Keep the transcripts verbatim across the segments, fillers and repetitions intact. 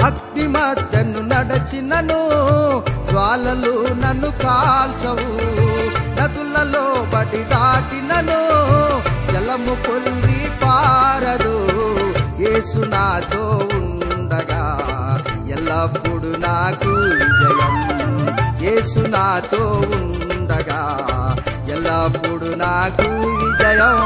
అగ్ని మధ్యను నడచినను జ్వాలలు నన్ను కాల్చవు, నదులలో బడి దాటినను జలము పొల్లి పారదు. యేసు నాతో ఉండగా ఎల్లప్పుడు నాకు విజయం, యేసు నాతో ఉండగా ఎల్లప్పుడు నాకు విజయం.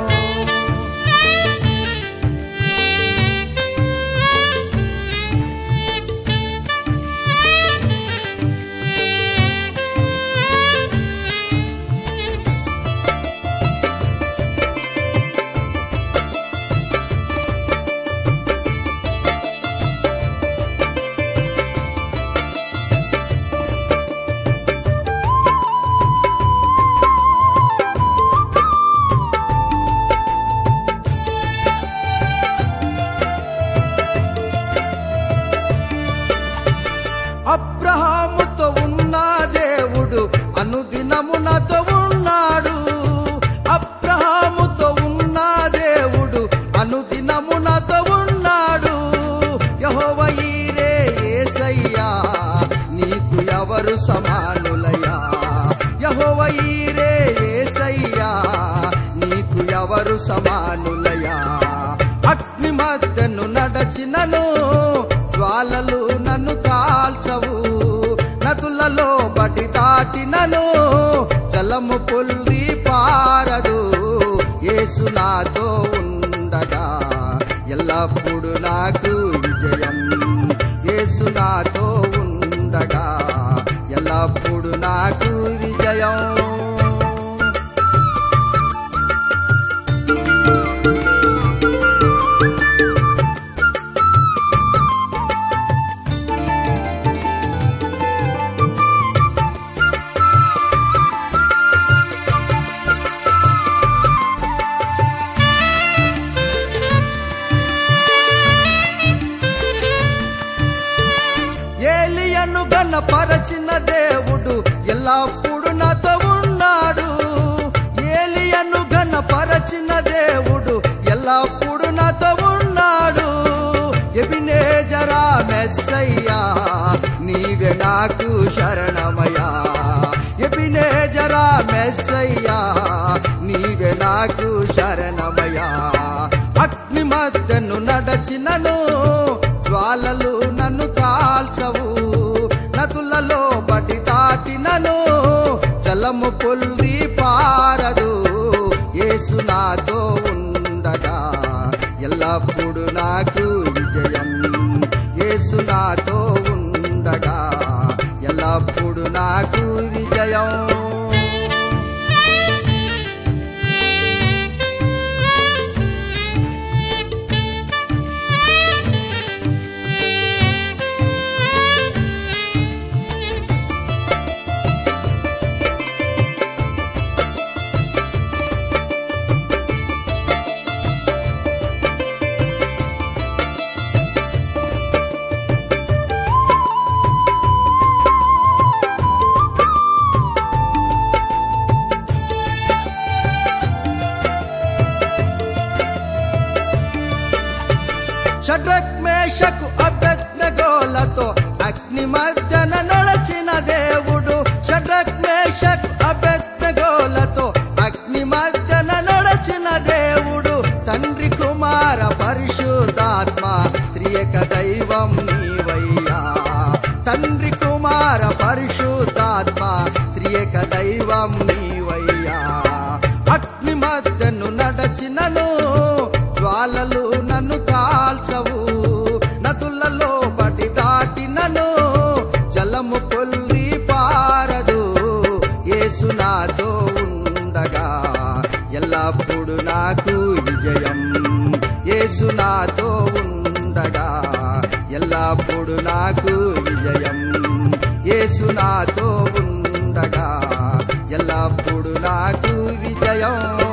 అబ్రహాముతో ఉన్న దేవుడు అనుదినము నాతో ఉన్నాడు, అబ్రహాముతో ఉన్న దేవుడు అనుదినము నాతో ఉన్నాడు. యెహోవా ఈరే యేసయ్యా నీకు ఎవరు సమానులయ్యా, యెహోవా ఈరే యేసయ్యా నీకు ఎవరు సమానులయ్యా. అగ్ని మధ్యను నడచినను జ్వాలలు నన్ను కాల్చవు, నదులలో బడి దాటినను జలము పొల్లి పారదు. యేసు నాతో ఉండగా ఎల్లప్పుడు నాకు విజయం, యేసు నాతో ఉండగా ఎల్లప్పుడు నాకు విజయం. ఏలియాను ఘనపరచిన దేవుడు ఎల్లప్పుడు నాతో ఉన్నాడు, ఏలియాను ఘనపరచిన దేవుడు ఎల్లప్పుడు నాతో ఉన్నాడు. ఎబినేజరా మెస్సయ్యా నీవే నాకు శరణమయ్యా, ఎబినేజరా మెస్సయ్యా నీవే నాకు శరణమయ్యా. అగ్ని మధ్యను నడచినను జ్వాలలు నన్ను కాల్చవు, నదులలో బడి దాటినను జలము పొల్లి పారదు. యేసు నాతో ఉండగా ఎల్లప్పుడు నాకు విజయం, యేసు నాతో ఉండగా ఎల్లప్పుడు నాకు విజయం. షడ్రక్ మేషకు అబేద్నెగోలతో అగ్ని మధ్యన నడచిన దేవుడు, షడ్రక్ మేషకు అబేద్నెగోలతో అగ్ని మధ్యన నడచిన దేవుడు. తండ్రి కుమార పరిశుద్ధాత్మ త్రియక దైవం నీవయ్యా, తండ్రి కుమార పరిశుద్ధాత్మ త్రియక దైవం నీవయ్యా. అగ్ని మధ్యను నడచినను జ్వాలలు నన్ను కాల్చవు, నదులలో బడి దాటినను జలము పొల్లి పారదు. యేసు నాతో ఉండగా ఎల్లప్పుడు నాకు విజయం, యేసు నాతో ఉండగా ఎల్లప్పుడు నాకు విజయం, యేసు నాతో ఉండగా ఎల్లప్పుడు నాకు విజయం.